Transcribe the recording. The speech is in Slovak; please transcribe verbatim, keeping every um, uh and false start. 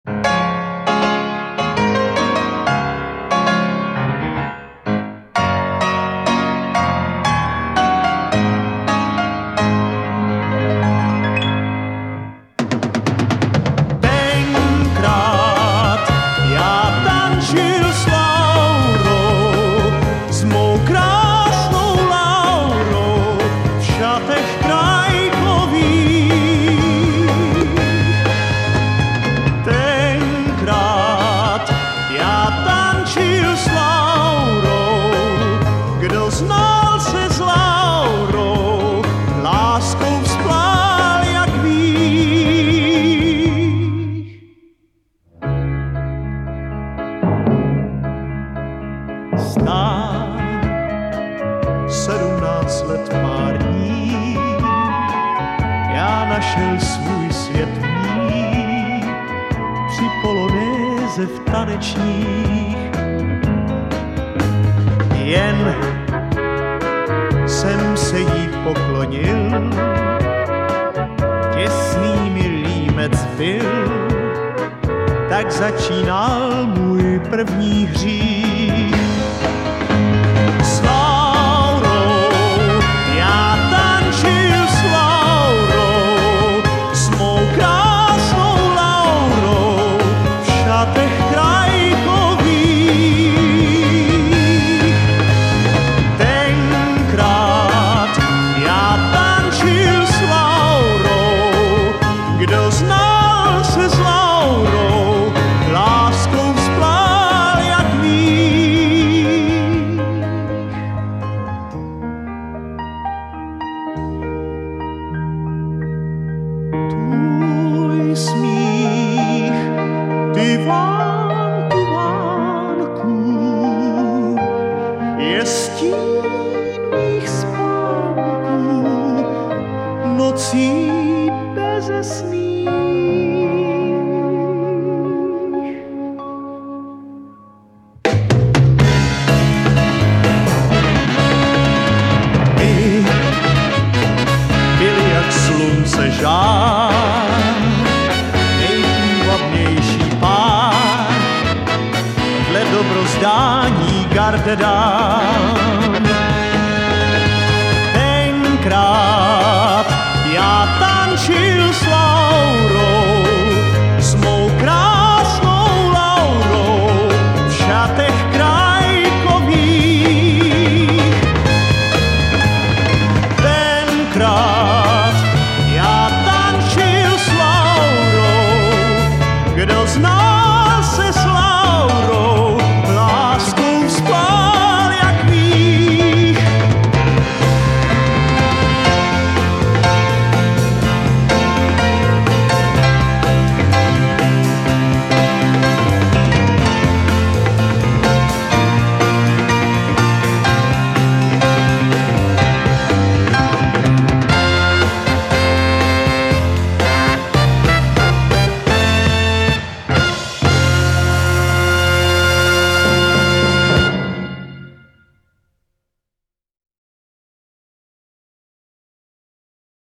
Znal se s Laurou, láskou vzplál jak víš. Stál sedmnáct let pár dní, já našel svůj svět v ní, při polonéze v tanečních. Jen jsem se jí poklonil, těsný mi límec byl, tak začínal můj první hřích. S Laurou, já tančil s Laurou, s mou krásnou Laurou, v šatech krajkových. Tenkrát já tančil s Laurou, kdo znal se s Laurou, láskou vzplál jak víš. Tvůj smích, ty vánku, vánku, je stín mých spánků, nocí bezesných. My byli jak slunce žár, nejpůvabnější pár, dle dobrozdání garde dám. Tenkrát já tančil s Laurou, s mou krásnou Laurou, v šatech krajkových. Tenkrát já tančil s Laurou, kdo zná